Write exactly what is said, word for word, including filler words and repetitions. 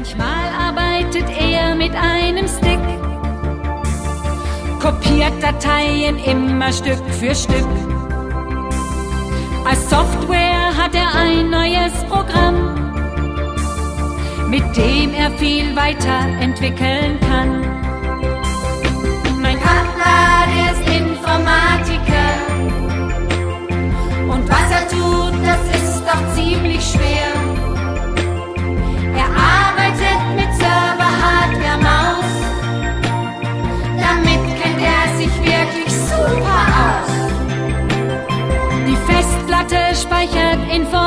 Manchmal arbeitet er mit einem Stick, kopiert Dateien immer Stück für Stück. Als Software hat er ein neues Programm, mit dem er viel weiterentwickeln kann. Mein Partner, der ist Informatiker, und was er tut, das ist doch ziemlich schwer. Er arbeitet mit Server, Hardware, Maus, damit kennt er sich wirklich super aus. Die Festplatte speichert Informationen,